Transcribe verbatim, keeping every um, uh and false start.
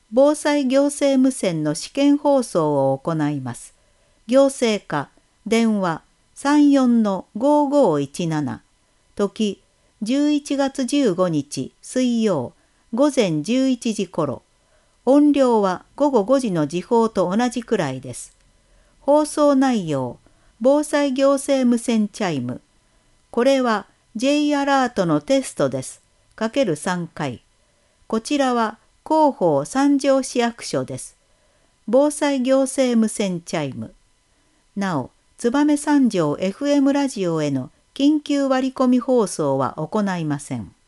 防災行政無線の試験放送を行います。行政課、電話 さんよんのごごいちなな、時じゅういちがつじゅうごにち水曜午前じゅういちじ頃、音量はごごごじの時報と同じくらいです。放送内容、防災行政無線チャイム。これは J アラートのテストです。かけるさんかい。こちらは広報三条市役所です。防災行政無線チャイム。なお、燕三条 エフエム ラジオへの緊急割り込み放送は行いません。